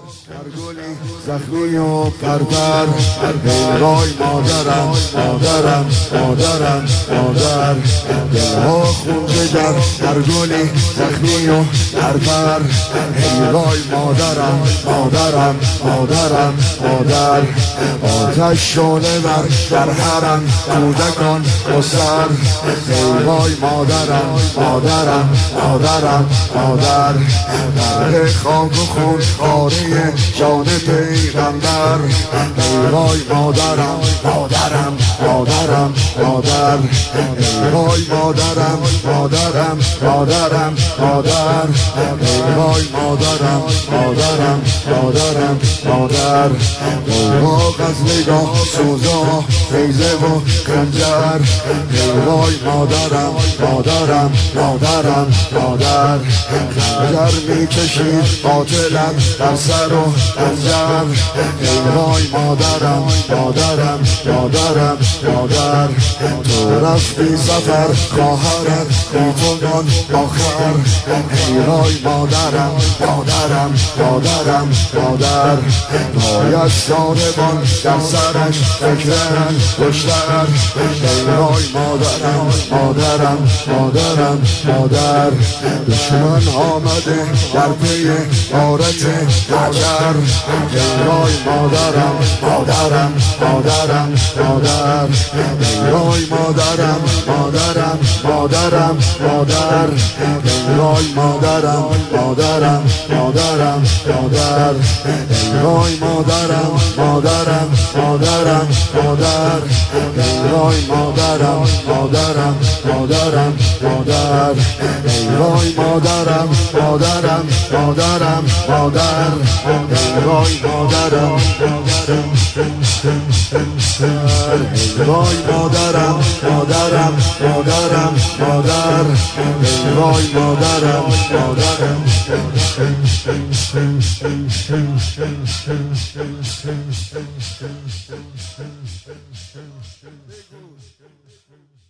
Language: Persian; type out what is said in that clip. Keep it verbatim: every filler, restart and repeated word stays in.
هرگلی زخمی و پرپر ای وای مادرم مادرم مادرم مادر دلها خون جگر هرگلی زخمی و پرپر ای وای مادرم مادرم مادرم مادر آتش شعله بر در حرم کودکان اسر ای وای مادرم مادرم مادرم مادر در خاک و خون خاره جان پیغمبر ای وای مادرم مادرم مادرم مادر ای وای مادرم مادرم مادرم مادر ای وای مادرم مادرم مادرم مادر اوراق از نگاه سوزا فیضه و خنجر ای وای مادرم مادرم مادرم مادر خنجر میکشید قاتلم در سر و خنجر ای وای مادرم مادرم مادرم مادر تو رفتی سفر خواهرت بیتونان آخر ای وای مادرم مادرم مادرم مادر باید ساربان در سرش فکرن کشتر ای وای مادرم مادرم مادرم مادر دشمن آمده در پی غارت حجر ای وای مادرم مادرم مادرم مادر ای وای مادرم مادرم مادرم مادر ای وای مادرم مادرم مادرم مادر ای وای مادرم مادرم مادرم مادر ای وای مادرم مادرم مادرم مادر ای وای مادرم مادرم مادرم مادر ای وای مادرم ای وای مادرم مادرم مادرم مادر ای وای مادرم مادرم